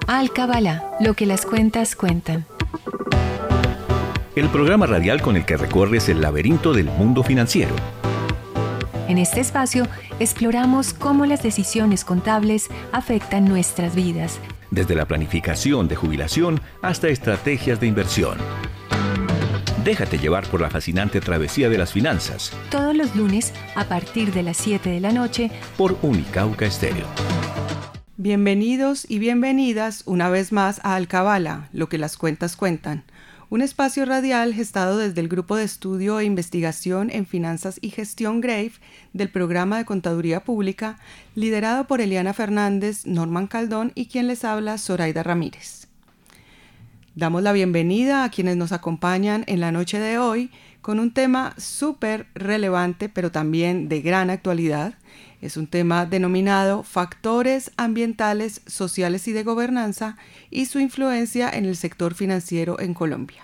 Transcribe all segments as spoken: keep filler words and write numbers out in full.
Alcabala, lo que las cuentas cuentan. El programa radial con el que recorres el laberinto del mundo financiero. En este espacio exploramos cómo las decisiones contables afectan nuestras vidas. Desde la planificación de jubilación hasta estrategias de inversión. Déjate llevar por la fascinante travesía de las finanzas. Todos los lunes a partir de las siete de la noche por Unicauca Estéreo. Bienvenidos y bienvenidas una vez más a Alcabala, lo que las cuentas cuentan. Un espacio radial gestado desde el Grupo de Estudio e Investigación en Finanzas y Gestión Grave del Programa de Contaduría Pública, liderado por Eliana Fernández, Norman Caldón y quien les habla, Zoraida Ramírez. Damos la bienvenida a quienes nos acompañan en la noche de hoy con un tema súper relevante, pero también de gran actualidad. Es un tema denominado Factores ambientales, sociales y de gobernanza y su influencia en el sector financiero en Colombia.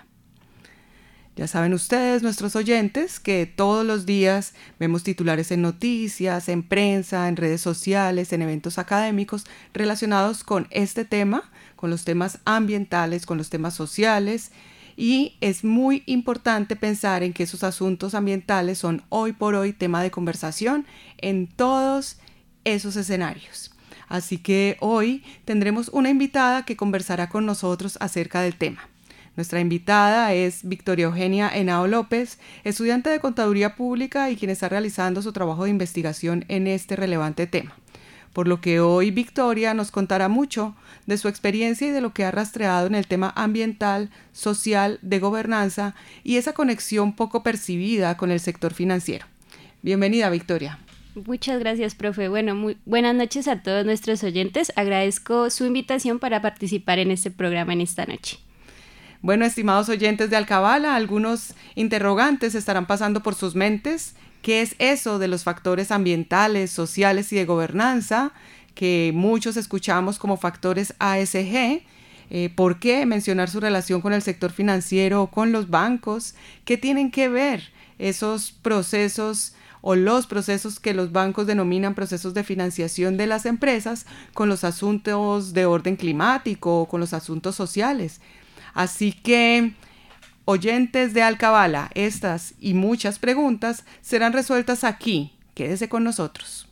Ya saben ustedes, nuestros oyentes, que todos los días vemos titulares en noticias, en prensa, en redes sociales, en eventos académicos relacionados con este tema, con los temas ambientales, con los temas sociales, y es muy importante pensar en que esos asuntos ambientales son hoy por hoy tema de conversación en todos esos escenarios. Así que hoy tendremos una invitada que conversará con nosotros acerca del tema. Nuestra invitada es Victoria Eugenia Henao López, estudiante de Contaduría Pública y quien está realizando su trabajo de investigación en este relevante tema. Por lo que hoy Victoria nos contará mucho de su experiencia y de lo que ha rastreado en el tema ambiental, social, de gobernanza y esa conexión poco percibida con el sector financiero. Bienvenida, Victoria. Muchas gracias, profe. Bueno, muy buenas noches a todos nuestros oyentes. Agradezco su invitación para participar en este programa en esta noche. Bueno, estimados oyentes de Alcabala, algunos interrogantes estarán pasando por sus mentes. ¿Qué es eso de los factores ambientales, sociales y de gobernanza que muchos escuchamos como factores A S G? Eh, ¿Por qué mencionar su relación con el sector financiero o con los bancos? ¿Qué tienen que ver esos procesos o los procesos que los bancos denominan procesos de financiación de las empresas con los asuntos de orden climático o con los asuntos sociales? Así que, oyentes de Alcabala, estas y muchas preguntas serán resueltas aquí. Quédese con nosotros.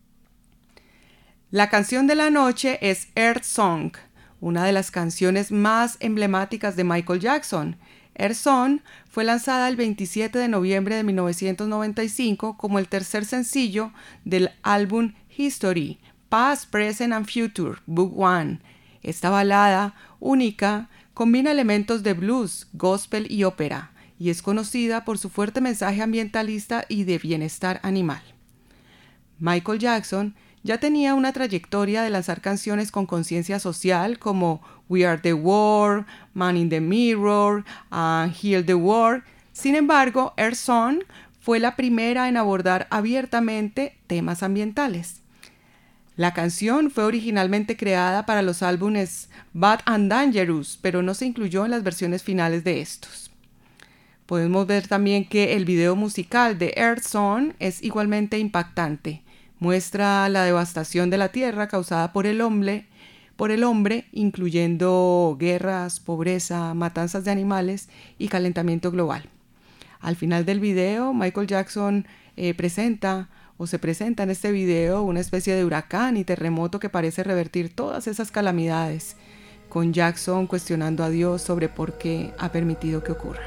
La canción de la noche es Earth Song, una de las canciones más emblemáticas de Michael Jackson. Earth Song fue lanzada el veintisiete de noviembre de mil novecientos noventa y cinco como el tercer sencillo del álbum History, Past, Present and Future, Book One. Esta balada única combina elementos de blues, gospel y ópera y es conocida por su fuerte mensaje ambientalista y de bienestar animal. Michael Jackson ya tenía una trayectoria de lanzar canciones con conciencia social como We Are the World, Man in the Mirror, and Heal the World. Sin embargo, Earth Song fue la primera en abordar abiertamente temas ambientales. La canción fue originalmente creada para los álbumes Bad and Dangerous, pero no se incluyó en las versiones finales de estos. Podemos ver también que el video musical de Earth Song es igualmente impactante. Muestra la devastación de la tierra causada por el hombre, por el hombre, incluyendo guerras, pobreza, matanzas de animales y calentamiento global. Al final del video, Michael Jackson eh, presenta o se presenta en este video una especie de huracán y terremoto que parece revertir todas esas calamidades, con Jackson cuestionando a Dios sobre por qué ha permitido que ocurran.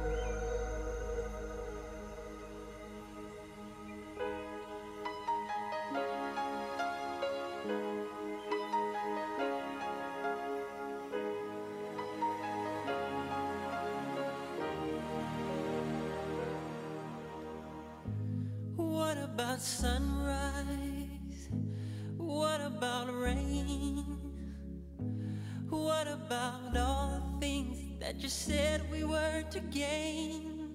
Sunrise, what about rain? What about all the things that you said we were to gain?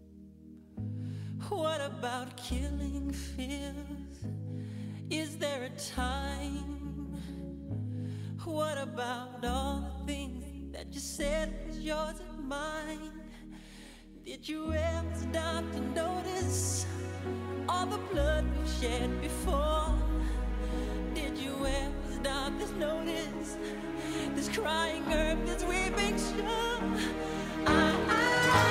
What about killing fears? Is there a time? What about all the things that you said was yours and mine? Did you ever stop to notice all the blood we've shed before? Did you ever stop to notice this this crying earth, this weeping shore. I, I,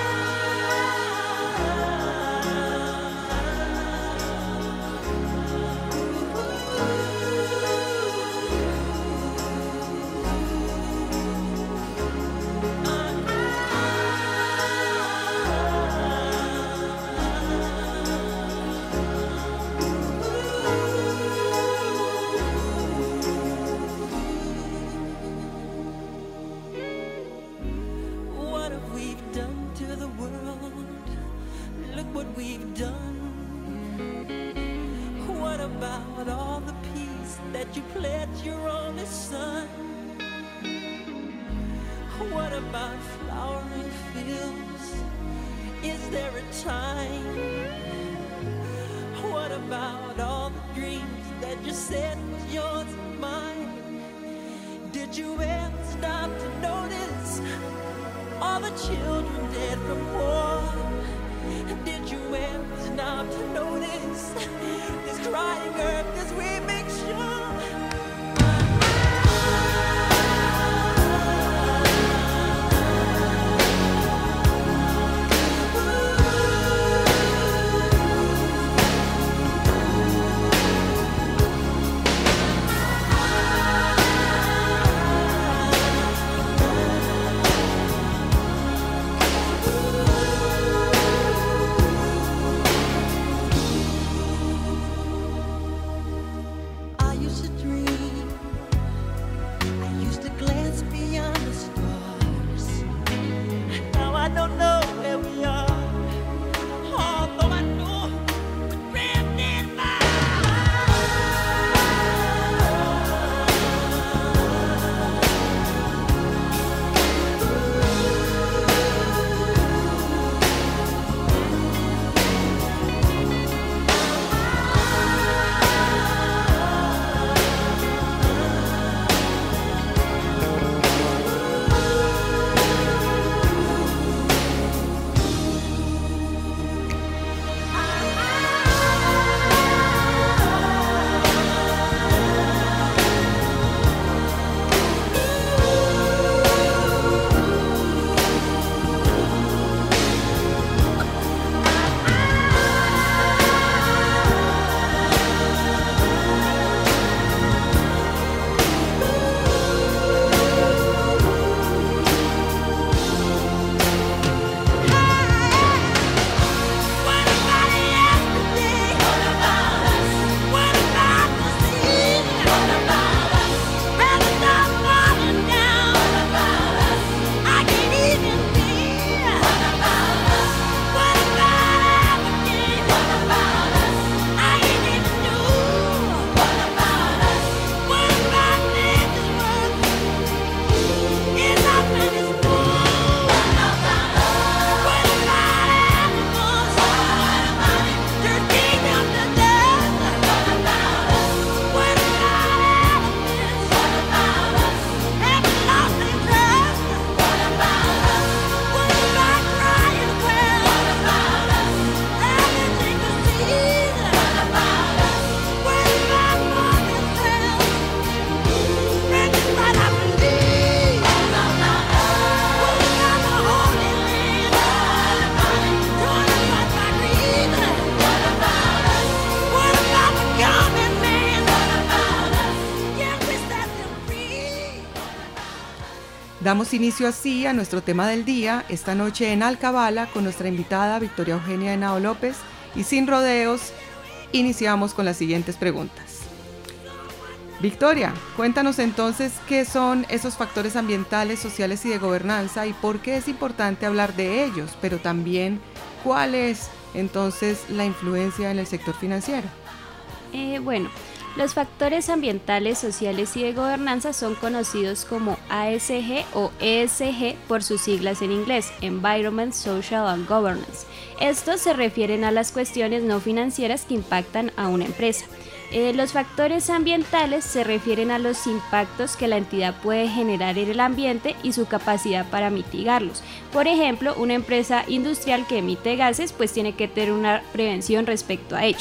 Damos inicio así a nuestro tema del día, esta noche en Alcabala, con nuestra invitada Victoria Eugenia Henao López, y sin rodeos, iniciamos con las siguientes preguntas. Victoria, cuéntanos entonces qué son esos factores ambientales, sociales y de gobernanza y por qué es importante hablar de ellos, pero también cuál es entonces la influencia en el sector financiero. Eh, bueno, los factores ambientales, sociales y de gobernanza son conocidos como A S G o E S G por sus siglas en inglés, Environment, Social and Governance. Estos se refieren a las cuestiones no financieras que impactan a una empresa. Eh, los factores ambientales se refieren a los impactos que la entidad puede generar en el ambiente y su capacidad para mitigarlos. Por ejemplo, una empresa industrial que emite gases pues tiene que tener una prevención respecto a ello.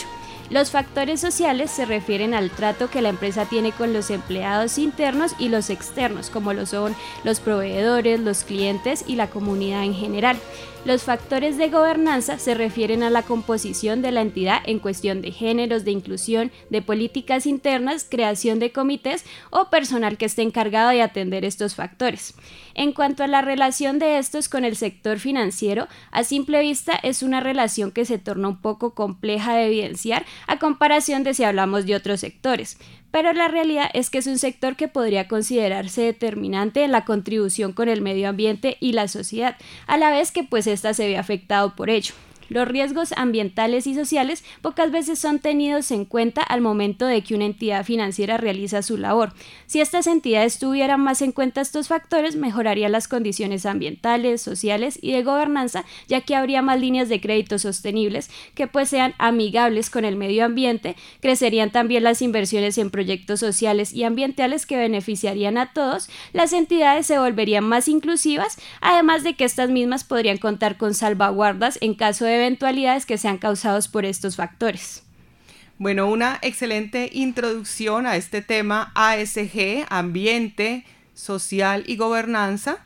Los factores sociales se refieren al trato que la empresa tiene con los empleados internos y los externos, como lo son los proveedores, los clientes y la comunidad en general. Los factores de gobernanza se refieren a la composición de la entidad en cuestión de géneros, de inclusión, de políticas internas, creación de comités o personal que esté encargado de atender estos factores. En cuanto a la relación de estos con el sector financiero, a simple vista es una relación que se torna un poco compleja de evidenciar a comparación de si hablamos de otros sectores. Pero la realidad es que es un sector que podría considerarse determinante en la contribución con el medio ambiente y la sociedad, a la vez que pues ésta se ve afectado por ello. Los riesgos ambientales y sociales pocas veces son tenidos en cuenta al momento de que una entidad financiera realiza su labor. Si estas entidades tuvieran más en cuenta estos factores, mejorarían las condiciones ambientales, sociales y de gobernanza, ya que habría más líneas de crédito sostenibles que pues sean amigables con el medio ambiente, crecerían también las inversiones en proyectos sociales y ambientales que beneficiarían a todos, las entidades se volverían más inclusivas, además de que estas mismas podrían contar con salvaguardas en caso de eventualidades que sean causadas por estos factores. Bueno, una excelente introducción a este tema A S G, ambiente, social y gobernanza.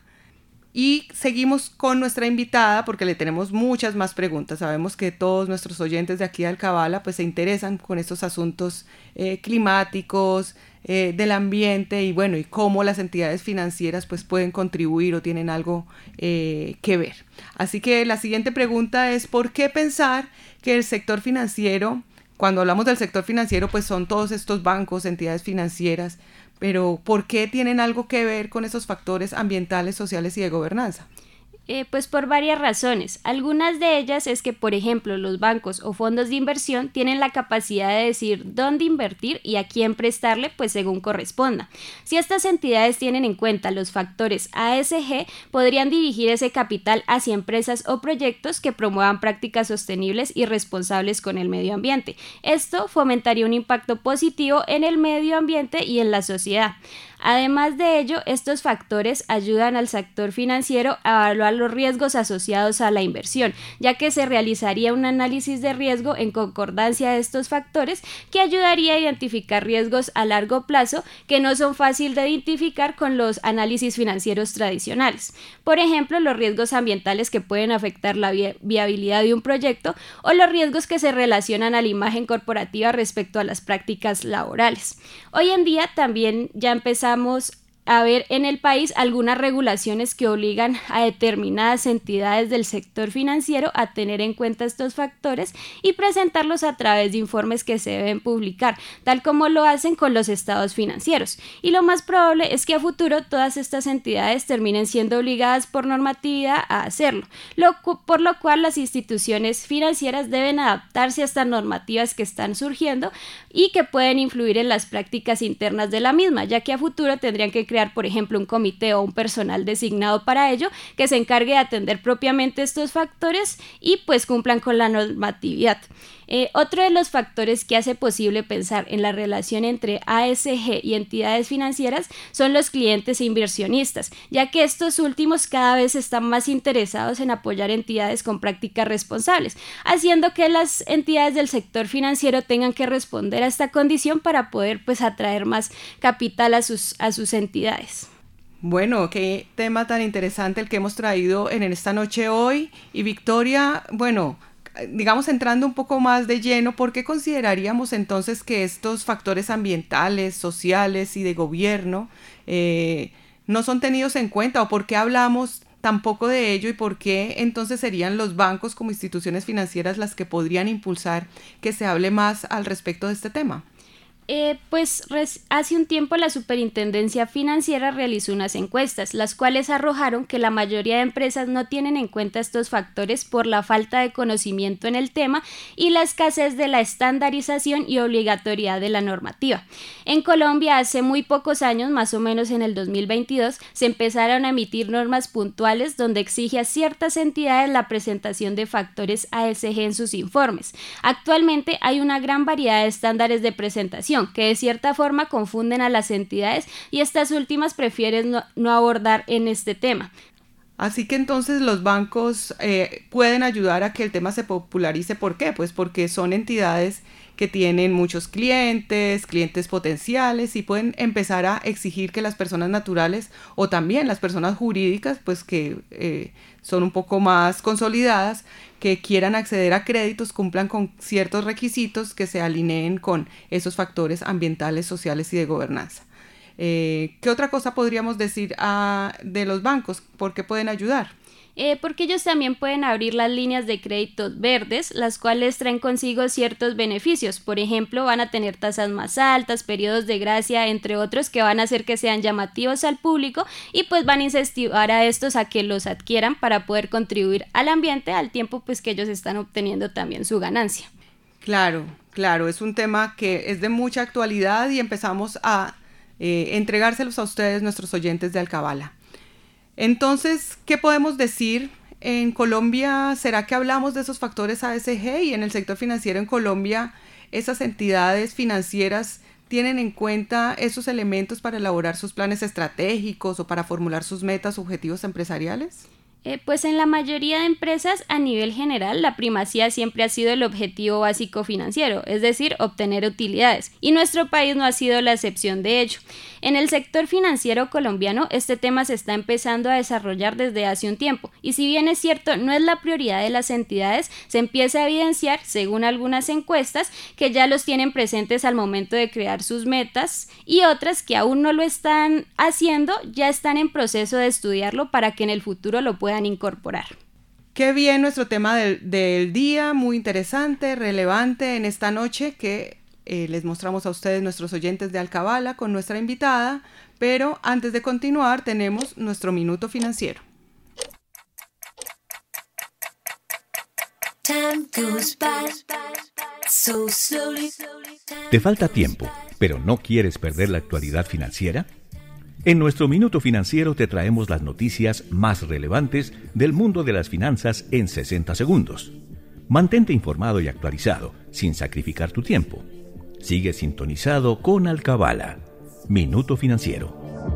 Y seguimos con nuestra invitada porque le tenemos muchas más preguntas. Sabemos que todos nuestros oyentes de aquí de Alcabala pues se interesan con estos asuntos eh, climáticos, eh, del ambiente y bueno, y cómo las entidades financieras pues pueden contribuir o tienen algo eh, que ver. Así que la siguiente pregunta es: ¿por qué pensar que el sector financiero, cuando hablamos del sector financiero pues son todos estos bancos, entidades financieras, pero ¿por qué tienen algo que ver con esos factores ambientales, sociales y de gobernanza? Eh, pues por varias razones. Algunas de ellas es que, por ejemplo, los bancos o fondos de inversión tienen la capacidad de decir dónde invertir y a quién prestarle, pues según corresponda. Si estas entidades tienen en cuenta los factores A S G, podrían dirigir ese capital hacia empresas o proyectos que promuevan prácticas sostenibles y responsables con el medio ambiente. Esto fomentaría un impacto positivo en el medio ambiente y en la sociedad. Además de ello, estos factores ayudan al sector financiero a evaluar los riesgos asociados a la inversión, ya que se realizaría un análisis de riesgo en concordancia de estos factores que ayudaría a identificar riesgos a largo plazo que no son fáciles de identificar con los análisis financieros tradicionales. Por ejemplo, los riesgos ambientales que pueden afectar la vi- viabilidad de un proyecto o los riesgos que se relacionan a la imagen corporativa respecto a las prácticas laborales. Hoy en día también ya empezamos a ver en el país algunas regulaciones que obligan a determinadas entidades del sector financiero a tener en cuenta estos factores y presentarlos a través de informes que se deben publicar, tal como lo hacen con los estados financieros. Y lo más probable es que a futuro todas estas entidades terminen siendo obligadas por normatividad a hacerlo, lo, por lo cual las instituciones financieras deben adaptarse a estas normativas que están surgiendo y que pueden influir en las prácticas internas de la misma, ya que a futuro tendrían que crear, por ejemplo, un comité o un personal designado para ello que se encargue de atender propiamente estos factores y pues cumplan con la normatividad. Eh, otro de los factores que hace posible pensar en la relación entre A S G y entidades financieras son los clientes e inversionistas, ya que estos últimos cada vez están más interesados en apoyar entidades con prácticas responsables, haciendo que las entidades del sector financiero tengan que responder a esta condición para poder pues atraer más capital a sus, a sus entidades. Bueno, qué tema tan interesante el que hemos traído en esta noche hoy. Y Victoria, bueno, digamos entrando un poco más de lleno, ¿por qué consideraríamos entonces que estos factores ambientales, sociales y de gobierno eh, no son tenidos en cuenta? ¿O por qué hablamos tampoco de ello? ¿Y por qué entonces serían los bancos como instituciones financieras las que podrían impulsar que se hable más al respecto de este tema? Eh, pues res- hace un tiempo la Superintendencia Financiera realizó unas encuestas, las cuales arrojaron que la mayoría de empresas no tienen en cuenta estos factores por la falta de conocimiento en el tema y la escasez de la estandarización y obligatoriedad de la normativa. En Colombia, hace muy pocos años, más o menos en el dos mil veintidós, se empezaron a emitir normas puntuales donde exige a ciertas entidades la presentación de factores A S G en sus informes. Actualmente hay una gran variedad de estándares de presentación que de cierta forma confunden a las entidades y estas últimas prefieren no, no abordar en este tema. Así que entonces los bancos eh, pueden ayudar a que el tema se popularice. ¿Por qué? Pues porque son entidades que tienen muchos clientes, clientes potenciales y pueden empezar a exigir que las personas naturales o también las personas jurídicas, pues que eh, son un poco más consolidadas, que quieran acceder a créditos, cumplan con ciertos requisitos que se alineen con esos factores ambientales, sociales y de gobernanza. Eh, ¿Qué otra cosa podríamos decir ah, de los bancos? ¿Por qué pueden ayudar? Eh, porque ellos también pueden abrir las líneas de créditos verdes, las cuales traen consigo ciertos beneficios. Por ejemplo, van a tener tasas más altas, periodos de gracia, entre otros, que van a hacer que sean llamativos al público y pues van a incentivar a estos a que los adquieran para poder contribuir al ambiente al tiempo pues que ellos están obteniendo también su ganancia. Claro, claro, es un tema que es de mucha actualidad y empezamos a eh, entregárselos a ustedes, nuestros oyentes de Alcabala. Entonces, ¿qué podemos decir? En Colombia, ¿será que hablamos de esos factores A S G? Y en el sector financiero en Colombia, ¿esas entidades financieras tienen en cuenta esos elementos para elaborar sus planes estratégicos o para formular sus metas o objetivos empresariales? Eh, pues en la mayoría de empresas a nivel general la primacía siempre ha sido el objetivo básico financiero, es decir, obtener utilidades, y nuestro país no ha sido la excepción de ello. En el sector financiero colombiano este tema se está empezando a desarrollar desde hace un tiempo, y si bien es cierto no es la prioridad de las entidades, se empieza a evidenciar, según algunas encuestas, que ya los tienen presentes al momento de crear sus metas, y otras que aún no lo están haciendo ya están en proceso de estudiarlo para que en el futuro lo puedan incorporar. Qué bien nuestro tema del, del día, muy interesante, relevante en esta noche que eh, les mostramos a ustedes, nuestros oyentes de Alcabala, con nuestra invitada, pero antes de continuar tenemos nuestro minuto financiero. ¿Te falta tiempo, pero no quieres perder la actualidad financiera? En nuestro Minuto Financiero te traemos las noticias más relevantes del mundo de las finanzas en sesenta segundos. Mantente informado y actualizado, sin sacrificar tu tiempo. Sigue sintonizado con Alcabala. Minuto Financiero.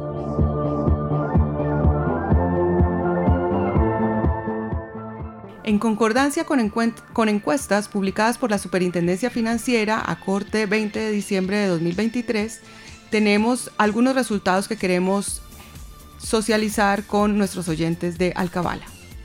En concordancia con, encuent- con encuestas publicadas por la Superintendencia Financiera a corte veinte de diciembre de dos mil veintitrés, tenemos algunos resultados que queremos socializar con nuestros oyentes de Alcabala.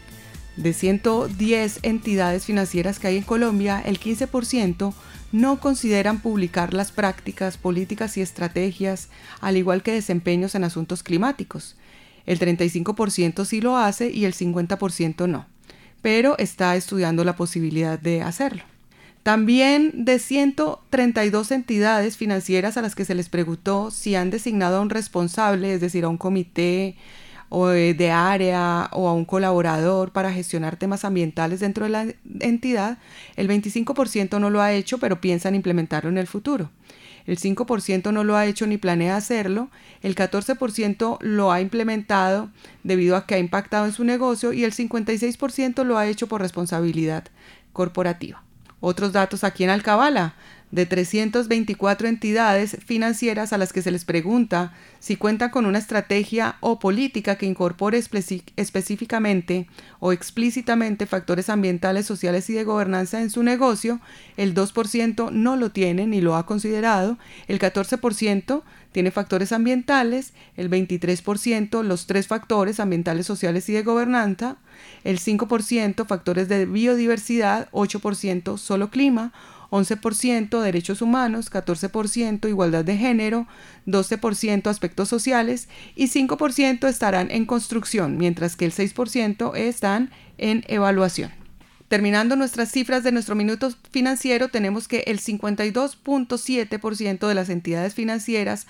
De ciento diez entidades financieras que hay en Colombia, el quince por ciento no consideran publicar las prácticas, políticas y estrategias, al igual que desempeños en asuntos climáticos. El treinta y cinco por ciento sí lo hace y el cincuenta por ciento no, pero está estudiando la posibilidad de hacerlo. También de ciento treinta y dos entidades financieras a las que se les preguntó si han designado a un responsable, es decir, a un comité o de área o a un colaborador para gestionar temas ambientales dentro de la entidad, el veinticinco por ciento no lo ha hecho, pero piensan implementarlo en el futuro. El cinco por ciento no lo ha hecho ni planea hacerlo, el catorce por ciento lo ha implementado debido a que ha impactado en su negocio y el cincuenta y seis por ciento lo ha hecho por responsabilidad corporativa. Otros datos aquí en Alcabala, de trescientas veinticuatro entidades financieras a las que se les pregunta si cuentan con una estrategia o política que incorpore espe- específicamente o explícitamente factores ambientales, sociales y de gobernanza en su negocio, el dos por ciento no lo tiene ni lo ha considerado, el catorce por ciento tiene factores ambientales, el veintitrés por ciento los tres factores ambientales, sociales y de gobernanza, el cinco por ciento factores de biodiversidad, ocho por ciento solo clima, once por ciento derechos humanos, catorce por ciento igualdad de género, doce por ciento aspectos sociales y cinco por ciento estarán en construcción, mientras que el seis por ciento están en evaluación. Terminando nuestras cifras de nuestro minuto financiero, tenemos que el cincuenta y dos punto siete por ciento de las entidades financieras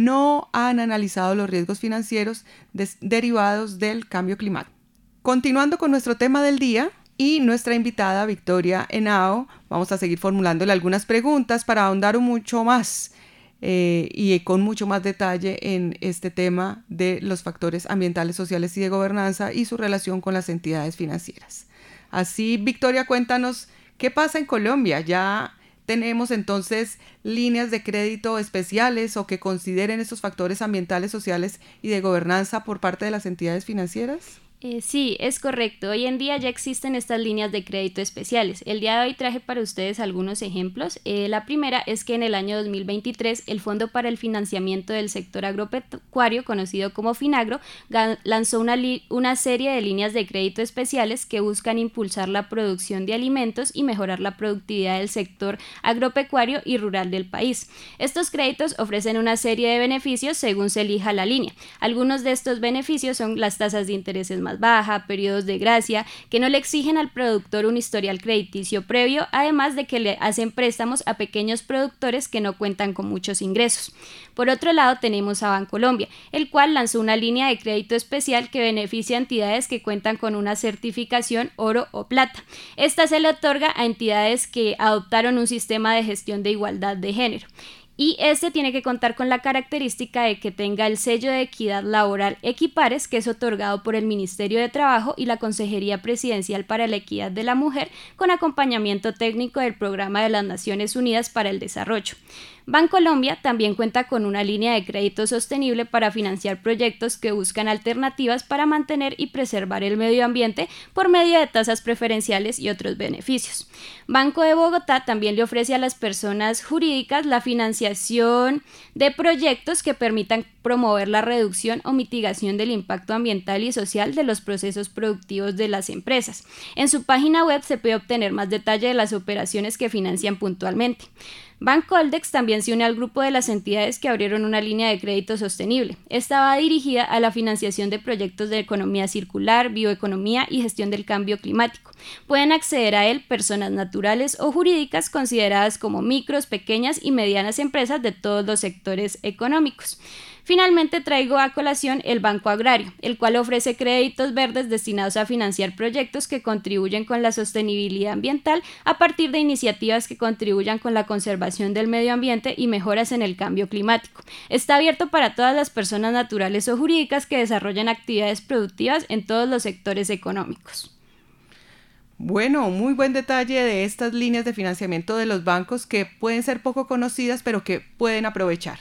no han analizado los riesgos financieros des- derivados del cambio climático. Continuando con nuestro tema del día y nuestra invitada Victoria Henao, vamos a seguir formulándole algunas preguntas para ahondar mucho más eh, y con mucho más detalle en este tema de los factores ambientales, sociales y de gobernanza y su relación con las entidades financieras. Así, Victoria, cuéntanos qué pasa en Colombia. ¿Ya tenemos entonces líneas de crédito especiales o que consideren estos factores ambientales, sociales y de gobernanza por parte de las entidades financieras? Eh, sí, es correcto. Hoy en día ya existen estas líneas de crédito especiales. El día de hoy traje para ustedes algunos ejemplos. Eh, la primera es que en el año dos mil veintitrés el Fondo para el Financiamiento del Sector Agropecuario, conocido como FINAGRO, lanzó una, una serie de líneas de crédito especiales que buscan impulsar la producción de alimentos y mejorar la productividad del sector agropecuario y rural del país. Estos créditos ofrecen una serie de beneficios según se elija la línea. Algunos de estos beneficios son las tasas de intereses más baja, periodos de gracia, que no le exigen al productor un historial crediticio previo, además de que le hacen préstamos a pequeños productores que no cuentan con muchos ingresos. Por otro lado, tenemos a Bancolombia, el cual lanzó una línea de crédito especial que beneficia a entidades que cuentan con una certificación oro o plata. Esta se le otorga a entidades que adoptaron un sistema de gestión de igualdad de género. Y este tiene que contar con la característica de que tenga el sello de equidad laboral Equipares, que es otorgado por el Ministerio de Trabajo y la Consejería Presidencial para la Equidad de la Mujer, con acompañamiento técnico del Programa de las Naciones Unidas para el Desarrollo. Bancolombia también cuenta con una línea de crédito sostenible para financiar proyectos que buscan alternativas para mantener y preservar el medio ambiente por medio de tasas preferenciales y otros beneficios. Banco de Bogotá también le ofrece a las personas jurídicas la financiación de proyectos que permitan promover la reducción o mitigación del impacto ambiental y social de los procesos productivos de las empresas. En su página web se puede obtener más detalle de las operaciones que financian puntualmente. Bancoldex también se une al grupo de las entidades que abrieron una línea de crédito sostenible. Esta va dirigida a la financiación de proyectos de economía circular, bioeconomía y gestión del cambio climático. Pueden acceder a él personas naturales o jurídicas consideradas como micros, pequeñas y medianas empresas de todos los sectores económicos. Finalmente traigo a colación el Banco Agrario, el cual ofrece créditos verdes destinados a financiar proyectos que contribuyen con la sostenibilidad ambiental a partir de iniciativas que contribuyan con la conservación del medio ambiente y mejoras en el cambio climático. Está abierto para todas las personas naturales o jurídicas que desarrollen actividades productivas en todos los sectores económicos. Bueno, muy buen detalle de estas líneas de financiamiento de los bancos que pueden ser poco conocidas, pero que pueden aprovechar.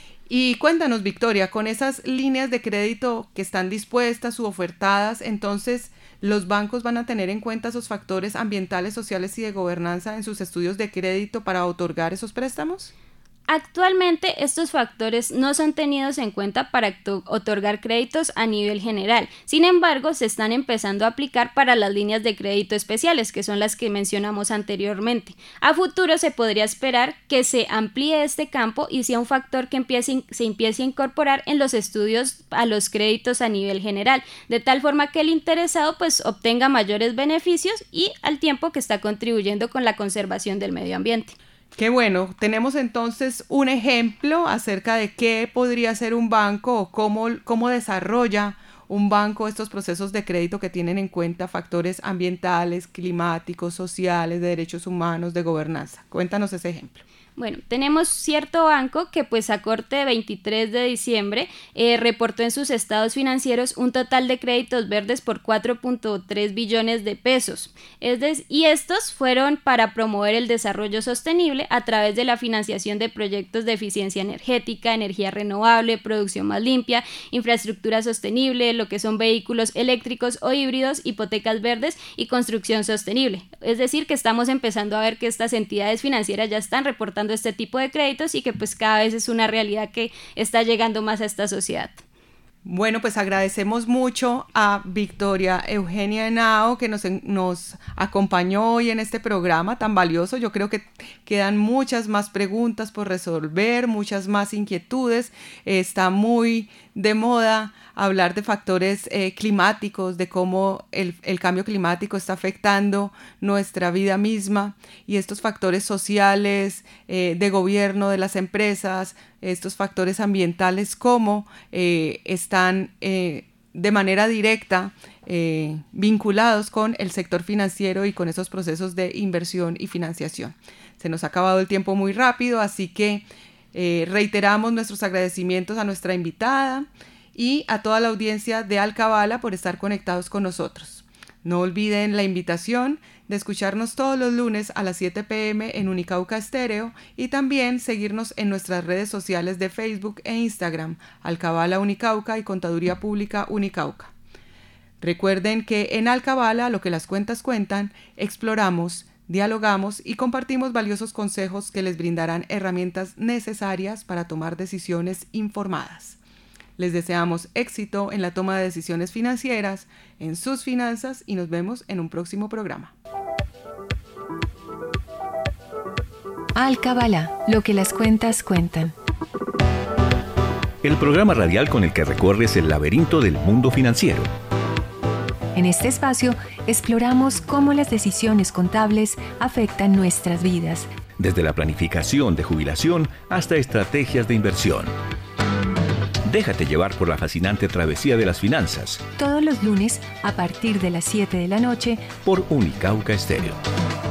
Y cuéntanos, Victoria, con esas líneas de crédito que están dispuestas u ofertadas, entonces, ¿los bancos van a tener en cuenta esos factores ambientales, sociales y de gobernanza en sus estudios de crédito para otorgar esos préstamos? Actualmente estos factores no son tenidos en cuenta para otorgar créditos a nivel general. Sin embargo, se están empezando a aplicar para las líneas de crédito especiales, que son las que mencionamos anteriormente. A futuro se podría esperar que se amplíe este campo y sea un factor que empiece, se empiece a incorporar en los estudios a los créditos a nivel general, de tal forma que el interesado pues obtenga mayores beneficios y al tiempo que está contribuyendo con la conservación del medio ambiente. Qué bueno, tenemos entonces un ejemplo acerca de qué podría ser un banco o cómo, cómo desarrolla un banco estos procesos de crédito que tienen en cuenta factores ambientales, climáticos, sociales, de derechos humanos, de gobernanza. Cuéntanos ese ejemplo. Bueno, tenemos cierto banco que pues a corte de veintitrés de diciembre eh, reportó en sus estados financieros un total de créditos verdes por cuatro punto tres billones de pesos. Es de, y estos fueron para promover el desarrollo sostenible a través de la financiación de proyectos de eficiencia energética, energía renovable, producción más limpia, infraestructura sostenible, lo que son vehículos eléctricos o híbridos, hipotecas verdes y construcción sostenible. Es decir, que estamos empezando a ver que estas entidades financieras ya están reportando este tipo de créditos y que pues cada vez es una realidad que está llegando más a esta sociedad. Bueno, pues agradecemos mucho a Victoria Eugenia Henao que nos, nos acompañó hoy en este programa tan valioso. Yo creo que quedan muchas más preguntas por resolver, muchas más inquietudes. Eh, está muy de moda hablar de factores eh, climáticos, de cómo el, el cambio climático está afectando nuestra vida misma y estos factores sociales, eh, de gobierno de las empresas, estos factores ambientales, cómo eh, están eh, de manera directa eh, vinculados con el sector financiero y con esos procesos de inversión y financiación. Se nos ha acabado el tiempo muy rápido, así que eh, reiteramos nuestros agradecimientos a nuestra invitada y a toda la audiencia de Alcabala por estar conectados con nosotros. No olviden la invitación de escucharnos todos los lunes a las siete pe eme en Unicauca Estéreo y también seguirnos en nuestras redes sociales de Facebook e Instagram, Alcabala Unicauca y Contaduría Pública Unicauca. Recuerden que en Alcabala, lo que las cuentas cuentan, exploramos, dialogamos y compartimos valiosos consejos que les brindarán herramientas necesarias para tomar decisiones informadas. Les deseamos éxito en la toma de decisiones financieras, en sus finanzas y nos vemos en un próximo programa. Alcabala, lo que las cuentas cuentan. El programa radial con el que recorres el laberinto del mundo financiero. En este espacio exploramos cómo las decisiones contables afectan nuestras vidas, Desde la planificación de jubilación hasta estrategias de inversión. Déjate llevar por la fascinante travesía de las finanzas todos los lunes a partir de las siete de la noche por Unicauca Estéreo.